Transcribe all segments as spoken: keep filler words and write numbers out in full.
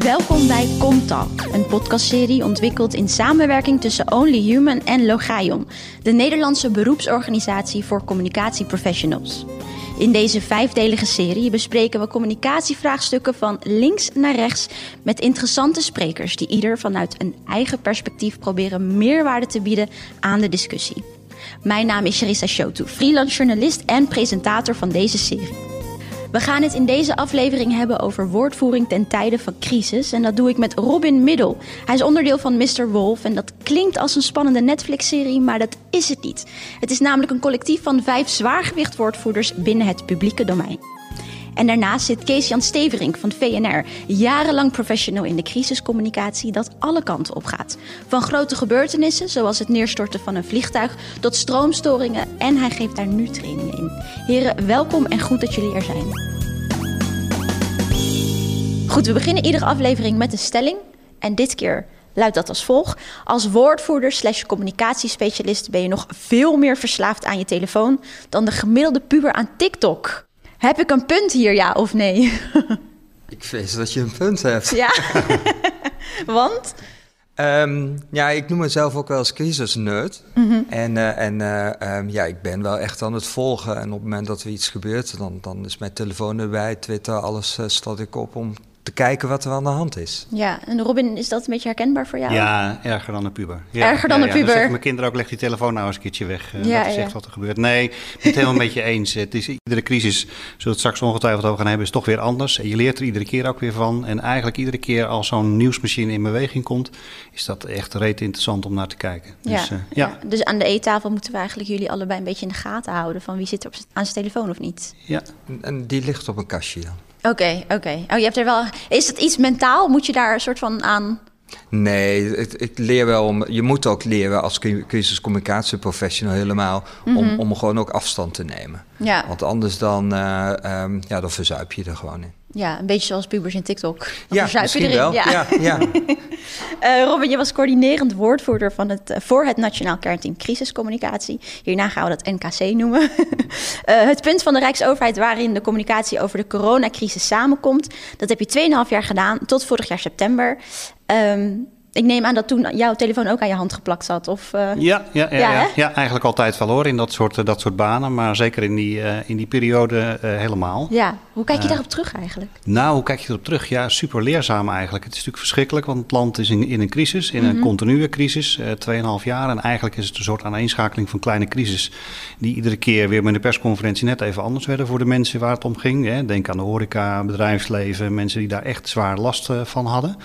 Welkom bij Comtalk, een podcastserie ontwikkeld in samenwerking tussen Only Human en Logaion, de Nederlandse beroepsorganisatie voor communicatieprofessionals. In deze vijfdelige serie bespreken we communicatievraagstukken van links naar rechts met interessante sprekers die ieder vanuit een eigen perspectief proberen meerwaarde te bieden aan de discussie. Mijn naam is Charissa Shotu, freelance journalist en presentator van deze serie. We gaan het in deze aflevering hebben over woordvoering ten tijde van crisis. En dat doe ik met Robin Middel. Hij is onderdeel van mister Wolf en dat klinkt als een spannende Netflix-serie, maar dat is het niet. Het is namelijk een collectief van vijf zwaargewicht woordvoerders binnen het publieke domein. En daarnaast zit Kees-Jan Steverink van V N R, jarenlang professional in de crisiscommunicatie dat alle kanten op gaat. Van grote gebeurtenissen, zoals het neerstorten van een vliegtuig, tot stroomstoringen en hij geeft daar nu trainingen in. Heren, welkom en goed dat jullie er zijn. Goed, we beginnen iedere aflevering met een stelling en dit keer luidt dat als volgt. Als woordvoerder slash communicatiespecialist ben je nog veel meer verslaafd aan je telefoon dan de gemiddelde puber aan TikTok. Heb ik een punt hier, ja of nee? Ik vrees dat je een punt hebt. Ja, want? Um, ja, ik noem mezelf ook wel als crisisnerd. Mm-hmm. En, uh, en uh, um, ja, ik ben wel echt aan het volgen. En op het moment dat er iets gebeurt, dan, dan is mijn telefoon erbij, Twitter, alles uh, start ik op om te kijken wat er aan de hand is. Ja, en Robin, is dat een beetje herkenbaar voor jou? Ja, erger dan een puber. Ja, erger dan ja, een ja, puber. Dan zeggen mijn kinderen ook, leg die telefoon nou eens een keertje weg. Uh, ja, dat is echt ja. wat er gebeurt. Nee, ik ben het helemaal met je eens. Het is iedere crisis, zullen we het straks ongetwijfeld over gaan hebben, is toch weer anders. En je leert er iedere keer ook weer van. En eigenlijk iedere keer als zo'n nieuwsmachine in beweging komt, is dat echt reet interessant om naar te kijken. Ja, dus, uh, ja. ja. dus aan de eettafel moeten we eigenlijk jullie allebei een beetje in de gaten houden van wie zit er op z- aan zijn telefoon of niet. Ja. En die ligt op een kastje dan. Oké, okay, oké. Okay. Oh, je hebt er wel. Is het iets mentaal? Moet je daar een soort van aan? Nee, ik, ik leer wel om. Je moet ook leren als crisiscommunicatieprofessional helemaal mm-hmm. om, om gewoon ook afstand te nemen. Ja. Want anders dan, uh, um, ja, dan verzuip je er gewoon in. Ja, een beetje zoals pubers in TikTok. Dan ja, verzuip misschien je erin. wel. Ja. Ja, ja. uh, Robin, je was coördinerend woordvoerder van het, uh, voor het Nationaal Kernteam Crisiscommunicatie. Hierna gaan we dat N K C noemen. uh, het punt van de Rijksoverheid waarin de communicatie over de coronacrisis samenkomt. Dat heb je tweeënhalf jaar gedaan, tot vorig jaar september. Um, Ik neem aan dat toen jouw telefoon ook aan je hand geplakt zat. Of, uh... ja, ja, ja, ja, ja, ja, eigenlijk altijd wel hoor, in dat soort, dat soort banen. Maar zeker in die, uh, in die periode uh, helemaal. Ja, hoe kijk je uh, daarop terug eigenlijk? Nou, hoe kijk je erop terug? Ja, super leerzaam eigenlijk. Het is natuurlijk verschrikkelijk, want het land is in, in een crisis. In mm-hmm. een continue crisis, uh, tweeënhalf jaar. En eigenlijk is het een soort aaneenschakeling van kleine crisis. Die iedere keer weer met de persconferentie net even anders werden voor de mensen waar het om ging. Hè. Denk aan de horeca, bedrijfsleven, mensen die daar echt zwaar last uh, van hadden.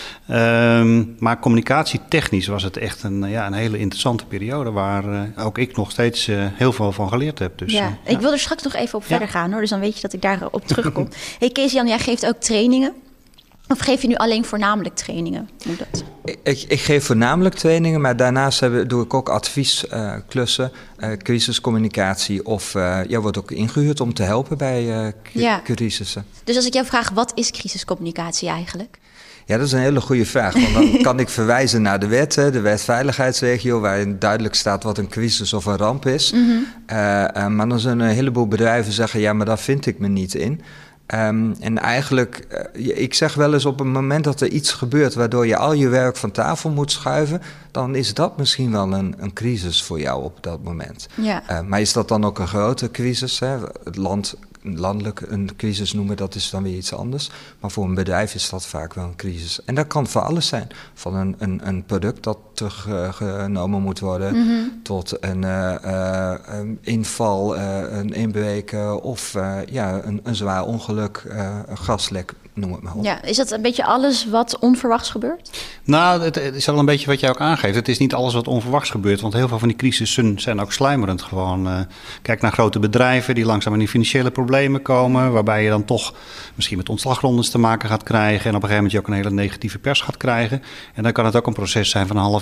Um, maar communicatietechnisch was het echt een, ja, een hele interessante periode waar uh, ook ik nog steeds uh, heel veel van geleerd heb. Dus, ja, uh, ik ja. wil er straks nog even op ja. verder gaan hoor, dus dan weet je dat ik daarop terugkom. Hey Kees-Jan, jij geeft ook trainingen. Of geef je nu alleen voornamelijk trainingen? Hoe dat? Ik, ik geef voornamelijk trainingen, maar daarnaast heb, doe ik ook adviesklussen, uh, uh, crisiscommunicatie of uh, ja, wordt ook ingehuurd om te helpen bij uh, k- ja. crisissen. Dus als ik jou vraag, wat is crisiscommunicatie eigenlijk? Ja, dat is een hele goede vraag. Want dan kan ik verwijzen naar de wet, hè, de wet veiligheidsregio, waarin duidelijk staat wat een crisis of een ramp is. Mm-hmm. Uh, uh, maar dan zullen een heleboel bedrijven zeggen, ja, maar daar vind ik me niet in. Um, en eigenlijk, uh, ik zeg wel eens op het moment dat er iets gebeurt waardoor je al je werk van tafel moet schuiven, dan is dat misschien wel een, een crisis voor jou op dat moment. Ja. Uh, maar is dat dan ook een grote crisis? Hè? Het land, landelijk een crisis noemen, dat is dan weer iets anders. Maar voor een bedrijf is dat vaak wel een crisis. En dat kan voor alles zijn. Van een, een, een product dat teruggenomen uh, moet worden, mm-hmm. tot een, uh, uh, een inval, uh, een inbreken of uh, ja, een, een zwaar ongeluk, uh, een gaslek. Noem het maar op. Ja, is dat een beetje alles wat onverwachts gebeurt? Nou, het, het is al een beetje wat jij ook aangeeft. Het is niet alles wat onverwachts gebeurt, want heel veel van die crisissen zijn ook sluimerend gewoon. Uh, kijk naar grote bedrijven die langzaam in die financiële problemen komen, waarbij je dan toch misschien met ontslagrondes te maken gaat krijgen en op een gegeven moment je ook een hele negatieve pers gaat krijgen. En dan kan het ook een proces zijn van een half jaar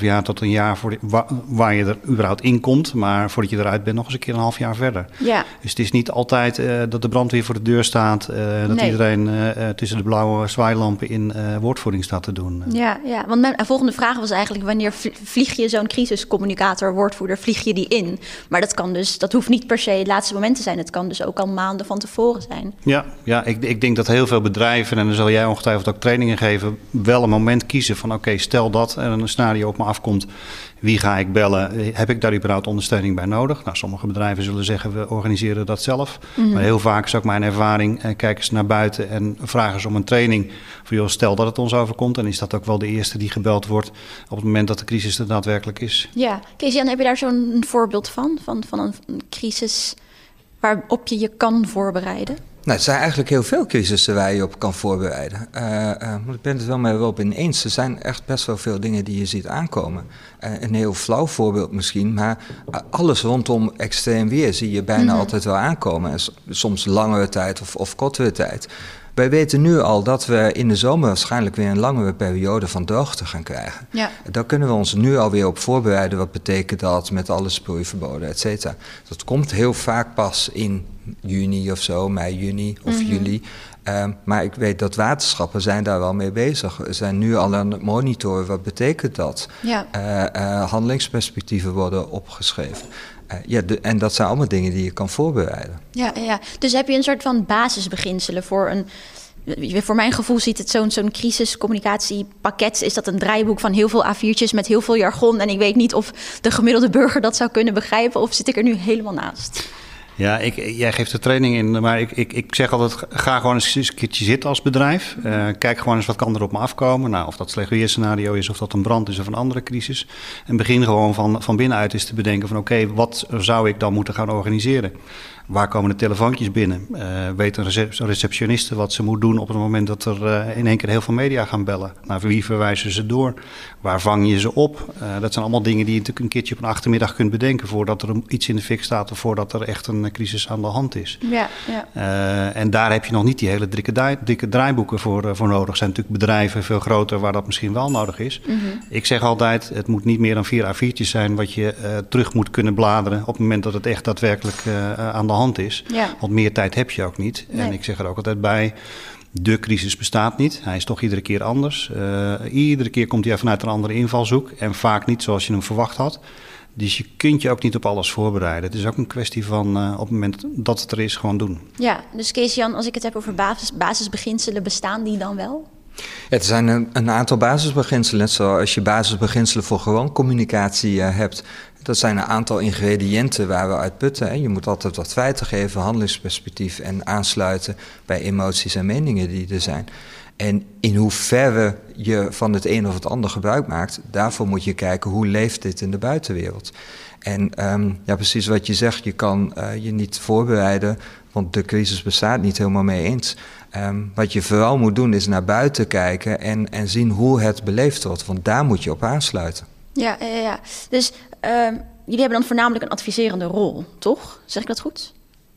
jaar tot een jaar voor de, waar, waar je er überhaupt in komt. Maar voordat je eruit bent nog eens een keer een half jaar verder. Ja. Dus het is niet altijd uh, dat de brandweer voor de deur staat. Uh, dat nee. iedereen uh, tussen de blauwe zwaailampen in uh, woordvoering staat te doen. Ja, ja, want mijn volgende vraag was eigenlijk: wanneer vlieg je zo'n crisiscommunicator, woordvoerder, vlieg je die in? Maar dat kan dus, dat hoeft niet per se het laatste moment te zijn. Het kan dus ook al maanden van tevoren zijn. Ja, ja ik, ik denk dat heel veel bedrijven, en dan zal jij ongetwijfeld ook trainingen geven, wel een moment kiezen van oké, okay, stel dat er een scenario op me afkomt. Wie ga ik bellen? Heb ik daar überhaupt ondersteuning bij nodig? Nou, sommige bedrijven zullen zeggen, we organiseren dat zelf. Mm-hmm. Maar heel vaak is ook mijn ervaring, eh, kijken ze naar buiten en vragen ze om een training. Voor joh, stel dat het ons overkomt, dan is dat ook wel de eerste die gebeld wordt op het moment dat de crisis er daadwerkelijk is. Ja, Kees-Jan, heb je daar zo'n voorbeeld van? Van, van een, een crisis waarop je je kan voorbereiden? Nou, het zijn eigenlijk heel veel crisissen waar je op kan voorbereiden. Uh, uh, maar ik ben het wel met Rob ineens. Er zijn echt best wel veel dingen die je ziet aankomen. Uh, een heel flauw voorbeeld misschien, maar alles rondom extreem weer zie je bijna mm-hmm. altijd wel aankomen. En soms langere tijd of, of kortere tijd. Wij weten nu al dat we in de zomer waarschijnlijk weer een langere periode van droogte gaan krijgen. Ja. Daar kunnen we ons nu alweer op voorbereiden. Wat betekent dat met alle sproeiverboden, et cetera. Dat komt heel vaak pas in juni of zo, mei, juni of mm-hmm. juli. Um, maar ik weet dat waterschappen zijn daar wel mee bezig. We zijn nu al aan het monitoren. Wat betekent dat? Ja. Uh, uh, handelingsperspectieven worden opgeschreven. Uh, ja, de, en dat zijn allemaal dingen die je kan voorbereiden. Ja, ja, dus heb je een soort van basisbeginselen voor een... Voor mijn gevoel ziet het zo'n, zo'n crisiscommunicatiepakket... is dat een draaiboek van heel veel A viertjes met heel veel jargon... en ik weet niet of de gemiddelde burger dat zou kunnen begrijpen... of zit ik er nu helemaal naast? Ja, ik, jij geeft de training in, maar ik, ik, ik zeg altijd, ga gewoon eens een keertje zitten als bedrijf. Uh, kijk gewoon eens wat kan er op me afkomen. Nou, of dat slecht weerscenario is, of dat een brand is of een andere crisis. En begin gewoon van, van binnenuit eens te bedenken van oké, okay, wat zou ik dan moeten gaan organiseren? Waar komen de telefoontjes binnen? Uh, weet een receptioniste wat ze moet doen op het moment dat er uh, in één keer heel veel media gaan bellen? Naar wie verwijzen ze door? Waar vang je ze op? Uh, dat zijn allemaal dingen die je natuurlijk een keertje op een achtermiddag kunt bedenken... voordat er iets in de fik staat of voordat er echt een crisis aan de hand is. Ja, ja. Uh, en daar heb je nog niet die hele dikke, draai, dikke draaiboeken voor, uh, voor nodig. Er zijn natuurlijk bedrijven veel groter waar dat misschien wel nodig is. Mm-hmm. Ik zeg altijd, het moet niet meer dan vier A viertjes zijn... wat je uh, terug moet kunnen bladeren op het moment dat het echt daadwerkelijk uh, aan de hand is. Ja. Want meer tijd heb je ook niet. Nee. En ik zeg er ook altijd bij, de crisis bestaat niet. Hij is toch iedere keer anders. Uh, iedere keer komt hij vanuit een andere invalshoek. En vaak niet zoals je hem verwacht had. Dus je kunt je ook niet op alles voorbereiden. Het is ook een kwestie van uh, op het moment dat het er is, gewoon doen. Ja, dus Kees-Jan, als ik het heb over basis, basisbeginselen, bestaan die dan wel? Ja, er zijn een, een aantal basisbeginselen. Net zoals je basisbeginselen voor gewoon communicatie uh, hebt. Dat zijn een aantal ingrediënten waar we uit putten. Hè. Je moet altijd wat feiten geven, handelingsperspectief... en aansluiten bij emoties en meningen die er zijn. En in hoeverre je van het een of het ander gebruik maakt... daarvoor moet je kijken hoe leeft dit in de buitenwereld. En um, ja, precies wat je zegt, je kan uh, je niet voorbereiden... want de crisis bestaat niet helemaal mee eens... Um, wat je vooral moet doen is naar buiten kijken en, en zien hoe het beleefd wordt. Want daar moet je op aansluiten. Ja, ja, ja. Dus uh, jullie hebben dan voornamelijk een adviserende rol, toch? Zeg ik dat goed?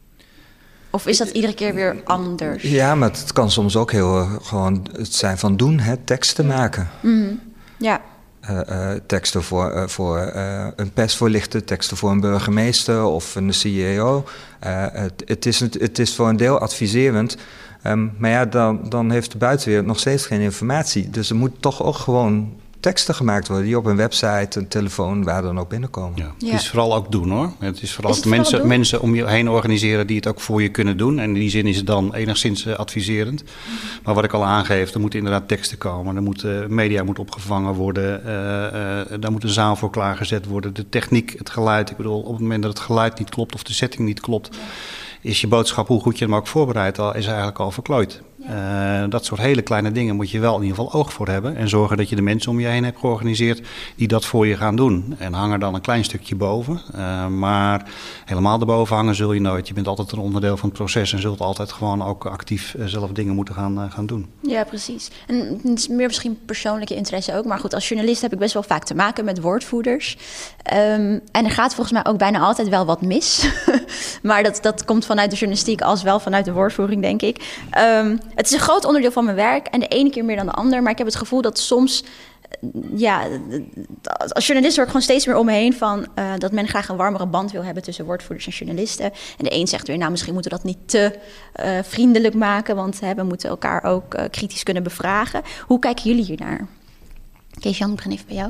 Of is dat iedere keer weer anders? Ja, maar het kan soms ook heel uh, gewoon het zijn van doen, hè, teksten maken. Mm-hmm. Ja. Uh, uh, teksten voor, uh, voor uh, een persvoorlichter, teksten voor een burgemeester of een C E O. Uh, het, het, is, het is voor een deel adviserend. Um, maar ja, dan, dan heeft de buitenwereld nog steeds geen informatie. Dus er moet toch ook gewoon teksten gemaakt worden die op een website, een telefoon, waar dan ook binnenkomen. Ja, het ja. is vooral ook doen hoor. Het is vooral, is het mensen, vooral mensen om je heen organiseren die het ook voor je kunnen doen. En in die zin is het dan enigszins uh, adviserend. Mm-hmm. Maar wat ik al aangeef, er moeten inderdaad teksten komen. Er moet, uh, media moet opgevangen worden. Uh, uh, daar moet een zaal voor klaargezet worden. De techniek, het geluid. Ik bedoel, op het moment dat het geluid niet klopt of de setting niet klopt... Ja. is je boodschap, hoe goed je hem ook voorbereidt, al, is eigenlijk al verklooid. Ja. Uh, dat soort hele kleine dingen moet je wel in ieder geval oog voor hebben. En zorgen dat je de mensen om je heen hebt georganiseerd die dat voor je gaan doen. En hang er dan een klein stukje boven. Uh, maar helemaal erboven hangen zul je nooit. Je bent altijd een onderdeel van het proces en zult altijd gewoon ook actief uh, zelf dingen moeten gaan, uh, gaan doen. Ja, precies. En het is meer misschien persoonlijke interesse ook. Maar goed, als journalist heb ik best wel vaak te maken met woordvoerders. Um, en er gaat volgens mij ook bijna altijd wel wat mis. Maar dat, dat komt vanuit de journalistiek als wel vanuit de woordvoering, denk ik. Um, het is een groot onderdeel van mijn werk en de ene keer meer dan de ander. Maar ik heb het gevoel dat soms ja, als journalist hoor ik gewoon steeds meer om me heen van uh, dat men graag een warmere band wil hebben tussen woordvoerders en journalisten. En de een zegt weer, nou misschien moeten we dat niet te uh, vriendelijk maken, want hè, we moeten elkaar ook uh, kritisch kunnen bevragen. Hoe kijken jullie hiernaar? Kees-Jan, ik begin even bij jou.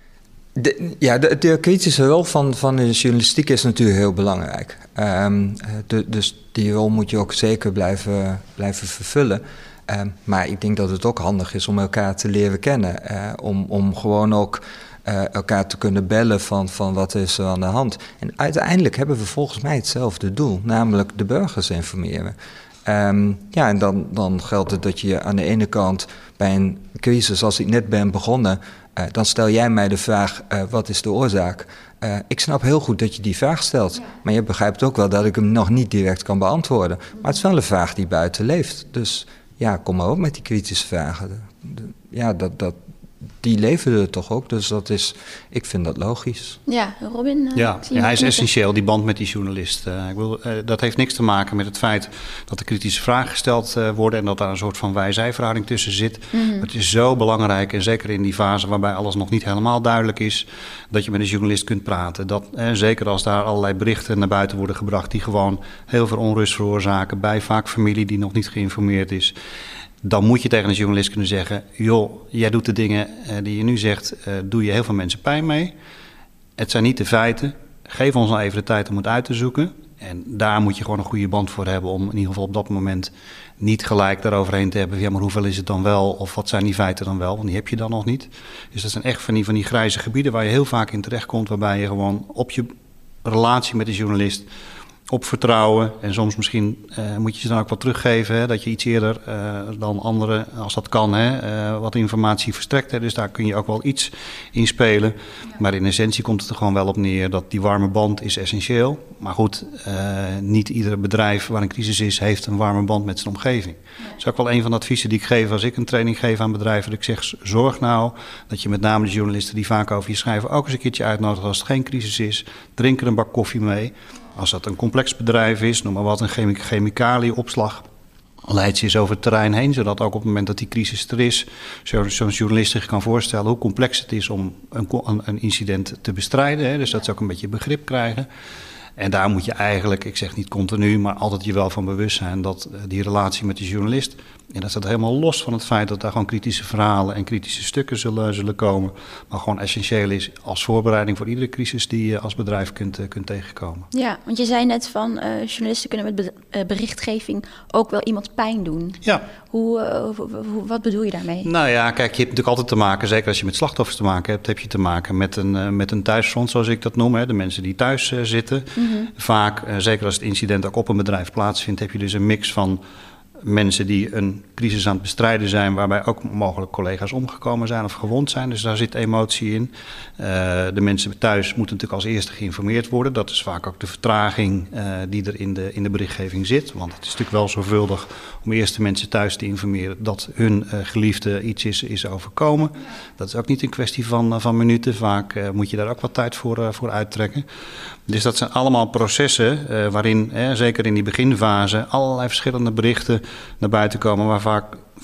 De, ja, de, de kritische rol van, van de journalistiek is natuurlijk heel belangrijk. Um, de, dus die rol moet je ook zeker blijven, blijven vervullen. Um, maar ik denk dat het ook handig is om elkaar te leren kennen. Uh, om, om gewoon ook uh, elkaar te kunnen bellen van, van wat is er aan de hand. En uiteindelijk hebben we volgens mij hetzelfde doel, namelijk de burgers informeren. Um, ja, en dan, dan geldt het dat je aan de ene kant bij een crisis, als ik net ben begonnen, uh, dan stel jij mij de vraag, uh, wat is de oorzaak? Uh, ik snap heel goed dat je die vraag stelt, ja. Maar je begrijpt ook wel dat ik hem nog niet direct kan beantwoorden. Maar het is wel een vraag die buiten leeft. Dus ja, kom maar op met die kritische vragen. De, de, ja, dat, dat, die leven er toch ook, dus dat is, ik vind dat logisch. Ja, Robin? Uh, ja, ja hij is essentieel, die band met die journalist. Uh, ik wil, uh, dat heeft niks te maken met het feit dat er kritische vragen gesteld uh, worden en dat daar een soort van wij-zij-verhouding tussen zit. Mm-hmm. Het is zo belangrijk, en zeker in die fase waarbij alles nog niet helemaal duidelijk is, dat je met een journalist kunt praten. Dat, uh, zeker als daar allerlei berichten naar buiten worden gebracht die gewoon heel veel onrust veroorzaken bij vaak familie die nog niet geïnformeerd is. Dan moet je tegen een journalist kunnen zeggen, joh, jij doet de dingen uh, die je nu zegt, uh, doe je heel veel mensen pijn mee. Het zijn niet de feiten. Geef ons nou even de tijd om het uit te zoeken. En daar moet je gewoon een goede band voor hebben om in ieder geval op dat moment niet gelijk daaroverheen te hebben. Ja, maar hoeveel is het dan wel? Of wat zijn die feiten dan wel? Want die heb je dan nog niet. Dus dat zijn echt van die, van die grijze gebieden waar je heel vaak in terechtkomt, waarbij je gewoon op je relatie met de journalist op vertrouwen. En soms misschien uh, moet je ze dan ook wat teruggeven. Hè, dat je iets eerder uh, dan anderen, als dat kan, hè, uh, wat informatie verstrekt. Hè, dus daar kun je ook wel iets in spelen. Ja. Maar in essentie komt het er gewoon wel op neer dat die warme band is essentieel. Maar goed, uh, niet ieder bedrijf waar een crisis is, heeft een warme band met zijn omgeving. Ja. Dat is ook wel een van de adviezen die ik geef als ik een training geef aan bedrijven. Dat ik zeg, zorg nou dat je met name de journalisten die vaak over je schrijven ook eens een keertje uitnodigt als het geen crisis is. Drink er een bak koffie mee. Als dat een complex bedrijf is, noem maar wat, een chemi- chemicalieopslag, leidt ze eens over het terrein heen, zodat ook op het moment dat die crisis er is, zo, zo'n journalist zich kan voorstellen hoe complex het is om een, een incident te bestrijden. Hè, dus dat ze ook een beetje begrip krijgen. En daar moet je eigenlijk, ik zeg niet continu, maar altijd je wel van bewust zijn dat uh, die relatie met de journalist, en dat staat helemaal los van het feit dat daar gewoon kritische verhalen en kritische stukken zullen, zullen komen, maar gewoon essentieel is als voorbereiding voor iedere crisis die je als bedrijf kunt, uh, kunt tegenkomen. Ja, want je zei net van uh, journalisten kunnen met be- uh, berichtgeving ook wel iemand pijn doen. Ja. Hoe, uh, hoe, wat bedoel je daarmee? Nou ja, kijk, je hebt natuurlijk altijd te maken, zeker als je met slachtoffers te maken hebt, heb je te maken met een, uh, met een thuisfront, zoals ik dat noem. Hè, de mensen die thuis uh, zitten. Mm-hmm. Vaak, uh, zeker als het incident ook op een bedrijf plaatsvindt, heb je dus een mix van mensen die een crisis aan het bestrijden zijn, waarbij ook mogelijk collega's omgekomen zijn of gewond zijn. Dus daar zit emotie in. Uh, de mensen thuis moeten natuurlijk als eerste geïnformeerd worden. Dat is vaak ook de vertraging uh, die er in de, in de berichtgeving zit. Want het is natuurlijk wel zorgvuldig om eerst de mensen thuis te informeren dat hun uh, geliefde iets is, is overkomen. Dat is ook niet een kwestie van, uh, van minuten. Vaak uh, moet je daar ook wat tijd voor, uh, voor uittrekken. Dus dat zijn allemaal processen uh, waarin, eh, zeker in die beginfase, allerlei verschillende berichten naar buiten komen waar vaak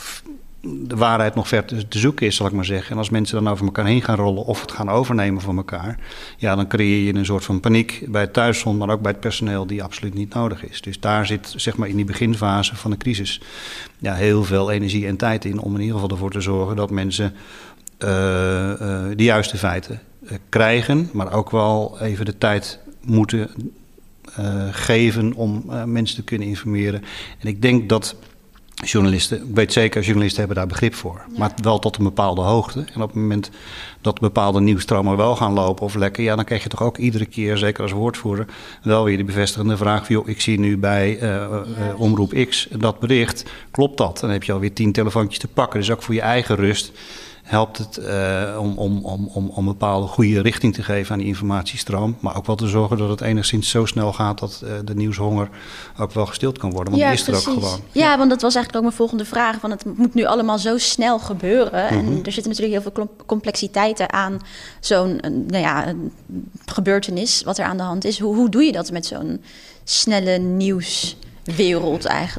de waarheid nog ver te, te zoeken is, zal ik maar zeggen. En als mensen dan over elkaar heen gaan rollen of het gaan overnemen van elkaar, ja, dan creëer je een soort van paniek bij het thuisfront, maar ook bij het personeel die absoluut niet nodig is. Dus daar zit, zeg maar, in die beginfase van de crisis, ja, heel veel energie en tijd in om in ieder geval ervoor te zorgen dat mensen uh, uh, de juiste feiten uh, krijgen, maar ook wel even de tijd moeten uh, geven om uh, mensen te kunnen informeren. En ik denk dat journalisten, ik weet zeker, journalisten hebben daar begrip voor. Ja. Maar wel tot een bepaalde hoogte. En op het moment dat bepaalde nieuwsstromen wel gaan lopen of lekken, ja, dan krijg je toch ook iedere keer, zeker als woordvoerder, wel weer de bevestigende vraag van, joh, ik zie nu bij uh, uh, Omroep X dat bericht, klopt dat? Dan heb je alweer tien telefoontjes te pakken. Dus ook voor je eigen rust helpt het uh, om, om, om, om, om een bepaalde goede richting te geven aan die informatiestroom. Maar ook wel te zorgen dat het enigszins zo snel gaat dat uh, de nieuwshonger ook wel gestild kan worden. Want ja, die is precies. er ook gewoon. Ja, ja, want dat was eigenlijk ook mijn volgende vraag. Want het moet nu allemaal zo snel gebeuren. Mm-hmm. En er zitten natuurlijk heel veel complexiteiten aan zo'n nou ja, een gebeurtenis wat er aan de hand is. Hoe, hoe doe je dat met zo'n snelle nieuwswereld eigenlijk?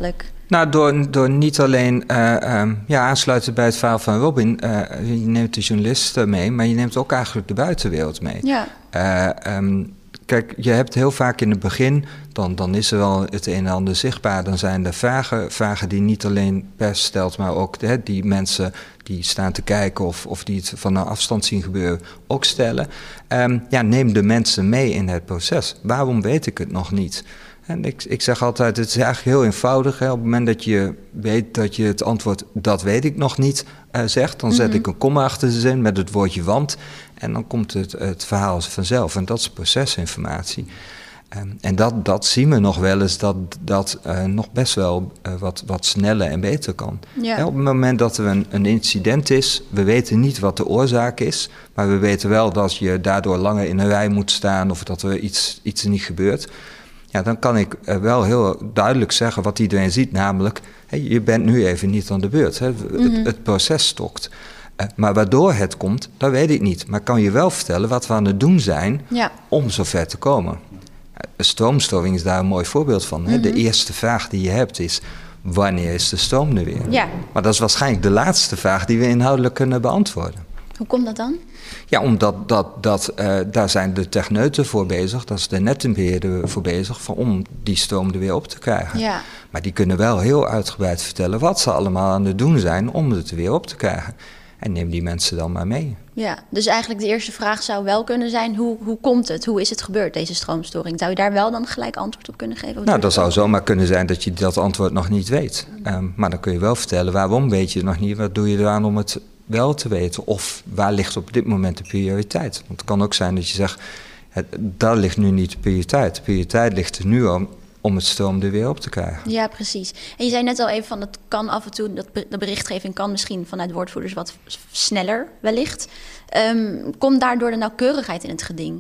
Nou, door, door niet alleen uh, um, ja, aansluiten bij het verhaal van Robin. Uh, je neemt de journalisten mee, maar je neemt ook eigenlijk de buitenwereld mee. Ja. Uh, um, kijk, je hebt heel vaak in het begin, dan, dan is er wel het een en ander zichtbaar. Dan zijn er vragen, vragen die niet alleen pers stelt, maar ook hè, die mensen die staan te kijken of, of die het van een afstand zien gebeuren, ook stellen. Um, ja, neem de mensen mee in het proces. Waarom weet ik het nog niet? En ik, ik zeg altijd, het is eigenlijk heel eenvoudig. Hè. Op het moment dat je weet dat je het antwoord, dat weet ik nog niet, uh, zegt, dan zet mm-hmm. ik een komma achter de zin met het woordje want. En dan komt het, het verhaal vanzelf. En dat is procesinformatie. Um, en dat, dat zien we nog wel eens, dat dat uh, nog best wel uh, wat, wat sneller en beter kan. Ja. Hè, op het moment dat er een, een incident is, we weten niet wat de oorzaak is, maar we weten wel dat je daardoor langer in een rij moet staan of dat er iets, iets niet gebeurt. Ja, dan kan ik uh, wel heel duidelijk zeggen wat iedereen ziet, namelijk, hey, je bent nu even niet aan de beurt. Hè. Mm-hmm. Het, het proces stokt. Uh, maar waardoor het komt, dat weet ik niet. Maar ik kan je wel vertellen wat we aan het doen zijn ja. om zover te komen. Uh, stroomstoring is daar een mooi voorbeeld van. Mm-hmm. Hè. De eerste vraag die je hebt is, wanneer is de stroom er weer? Ja. Maar dat is waarschijnlijk de laatste vraag die we inhoudelijk kunnen beantwoorden. Hoe komt dat dan? Ja, omdat dat, dat, uh, daar zijn de techneuten voor bezig, daar is de netbeheerder voor bezig, van, om die stroom er weer op te krijgen. Ja. Maar die kunnen wel heel uitgebreid vertellen wat ze allemaal aan het doen zijn om het er weer op te krijgen. En neem die mensen dan maar mee. Ja, dus eigenlijk de eerste vraag zou wel kunnen zijn, hoe, hoe komt het? Hoe is het gebeurd, deze stroomstoring? Zou je daar wel dan gelijk antwoord op kunnen geven? Nou, dat zou zomaar kunnen zijn dat je dat antwoord nog niet weet. Um, maar dan kun je wel vertellen, waarom weet je het nog niet? Wat doe je eraan om het wel te weten? Of waar ligt op dit moment de prioriteit? Want het kan ook zijn dat je zegt, het, daar ligt nu niet de prioriteit. De prioriteit ligt er nu om, om het stroom er weer op te krijgen. Ja, precies. En je zei net al even van, het kan af en toe, dat de berichtgeving kan misschien vanuit woordvoerders wat sneller wellicht. Um, komt daardoor de nauwkeurigheid in het geding?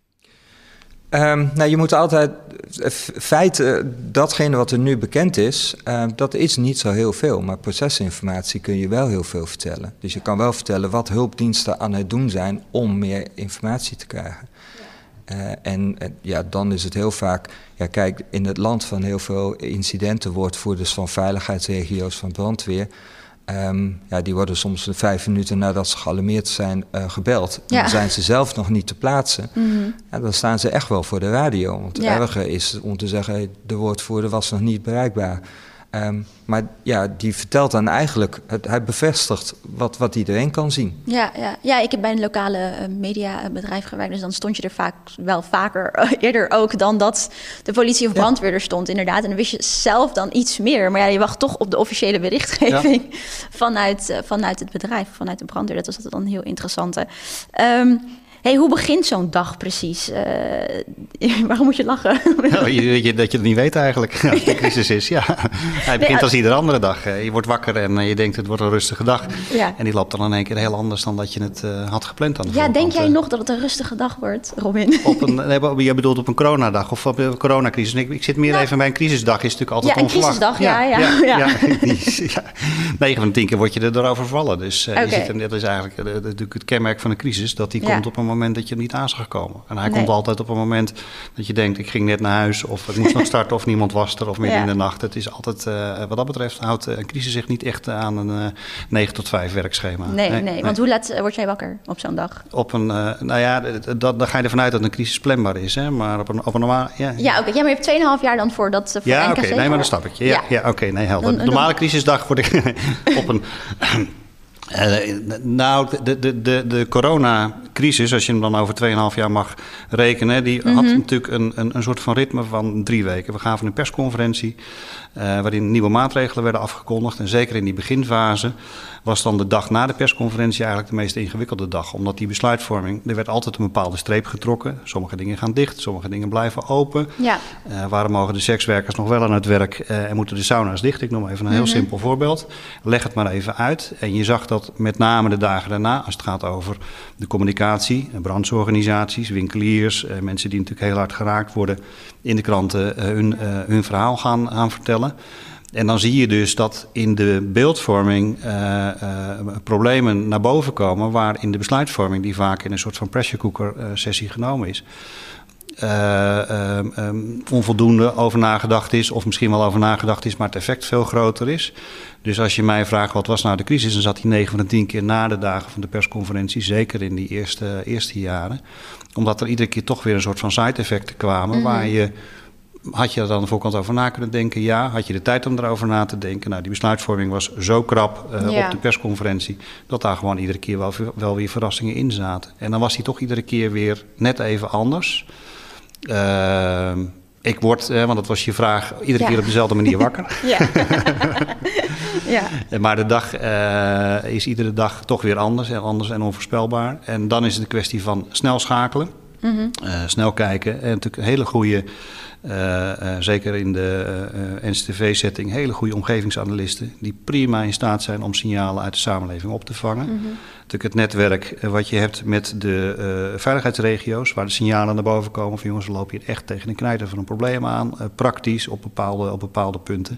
Um, nou, je moet altijd, feiten, datgene wat er nu bekend is, uh, dat is niet zo heel veel. Maar procesinformatie kun je wel heel veel vertellen. Dus je kan wel vertellen wat hulpdiensten aan het doen zijn om meer informatie te krijgen. Uh, en uh, ja, dan is het heel vaak, ja kijk, in het land van heel veel incidenten, woordvoerders van veiligheidsregio's, van brandweer, Um, ja, die worden soms vijf minuten nadat ze gealarmeerd zijn uh, gebeld. Ja. Dan zijn ze zelf nog niet te plaatsen. Mm-hmm. Ja, dan staan ze echt wel voor de radio. Want het ja. erge is om te zeggen, hey, de woordvoerder was nog niet bereikbaar. Um, maar ja, die vertelt dan eigenlijk, het, hij bevestigt wat, wat iedereen kan zien. Ja, ja. ja, ik heb bij een lokale uh, mediabedrijf gewerkt, dus dan stond je er vaak wel vaker, uh, eerder ook dan dat de politie of brandweer er stond, inderdaad. En dan wist je zelf dan iets meer. Maar ja, je wacht toch op de officiële berichtgeving ja. vanuit, uh, vanuit het bedrijf, vanuit de brandweer. Dat was dan een heel interessante. Um, Hey, hoe begint zo'n dag precies? Uh, waarom moet je lachen? Nou, je, je, dat je het niet weet eigenlijk, als het een crisis is. Ja. Hij begint nee, als iedere andere dag. Je wordt wakker en je denkt het wordt een rustige dag. Ja. En die loopt dan in één keer heel anders dan dat je het uh, had gepland aan de Ja, denk jij nog dat het een rustige dag wordt, Robin? Op een, nee, je bedoelt op een coronadag of op een coronacrisis. Ik, ik zit meer nou, even bij een crisisdag, is natuurlijk altijd ja, onverwacht. Ja, een crisisdag, ja. ja, ja, ja. ja, ja. negen van de tien keer word je er door overvallen. Dus uh, okay. je zit er, dat is eigenlijk uh, natuurlijk het kenmerk van een crisis, dat die ja. komt op een moment dat je niet aan zag komen. En hij nee. komt altijd op een moment dat je denkt, ik ging net naar huis of ik moest nog starten of niemand was er of midden ja. in de nacht. Het is altijd, uh, wat dat betreft, houdt een crisis zich niet echt aan een uh, negen tot vijf werkschema. Nee, nee, nee. nee. Want hoe laat uh, word jij wakker op zo'n dag? Op een, uh, nou ja, dat, dan ga je ervan uit dat een crisis planbaar is, hè? Maar op een, op een normaal... Ja, ja oké. Okay. Ja, maar je hebt tweeënhalf jaar dan voor dat uh, voor ja, N K C. Ja, oké. Okay. Nee, maar dan snap ik je. Ja, ja. ja oké. Okay. Nee, helder. De normale crisisdag word ik op een... Uh, nou, de, de, de, de coronacrisis, als je hem dan over tweeënhalf jaar mag rekenen, die mm-hmm. had natuurlijk een, een, een soort van ritme van drie weken. We gaven een persconferentie uh, waarin nieuwe maatregelen werden afgekondigd. En zeker in die beginfase was dan de dag na de persconferentie eigenlijk de meest ingewikkelde dag. Omdat die besluitvorming, er werd altijd een bepaalde streep getrokken. Sommige dingen gaan dicht, sommige dingen blijven open. Ja. Uh, waarom mogen de sekswerkers nog wel aan het werk uh, en moeten de sauna's dicht? Ik noem even een heel mm-hmm. simpel voorbeeld. Leg het maar even uit. En je zag dat met name de dagen daarna, als het gaat over de communicatie, brancheorganisaties, winkeliers, uh, mensen die natuurlijk heel hard geraakt worden in de kranten, uh, hun, uh, hun verhaal gaan, gaan vertellen. En dan zie je dus dat in de beeldvorming uh, uh, problemen naar boven komen, waar in de besluitvorming, die vaak in een soort van pressure cooker uh, sessie genomen is, uh, um, um, onvoldoende over nagedacht is, of misschien wel over nagedacht is, maar het effect veel groter is. Dus als je mij vraagt wat was nou de crisis, dan zat die negen van de tien keer na de dagen van de persconferentie, zeker in die eerste, eerste jaren. Omdat er iedere keer toch weer een soort van side-effecten kwamen, mm-hmm. waar je... Had je er dan de voorkant over na kunnen denken? Ja. Had je de tijd om erover na te denken? Nou, die besluitvorming was zo krap uh, ja. op de persconferentie, dat daar gewoon iedere keer wel, wel weer verrassingen in zaten. En dan was die toch iedere keer weer net even anders. Uh, ik word, uh, want dat was je vraag, iedere ja. keer op dezelfde manier wakker. Ja. ja. Maar de dag uh, is iedere dag toch weer anders en anders en onvoorspelbaar. En dan is het een kwestie van snel schakelen. Mm-hmm. Uh, snel kijken. En natuurlijk een hele goede, uh, uh, zeker in de uh, N C T V-setting, hele goede omgevingsanalisten die prima in staat zijn om signalen uit de samenleving op te vangen. Mm-hmm. Natuurlijk het netwerk uh, wat je hebt met de uh, veiligheidsregio's, waar de signalen naar boven komen van jongens, we lopen hier echt tegen een knijter van een probleem aan. Uh, praktisch op bepaalde, op bepaalde punten.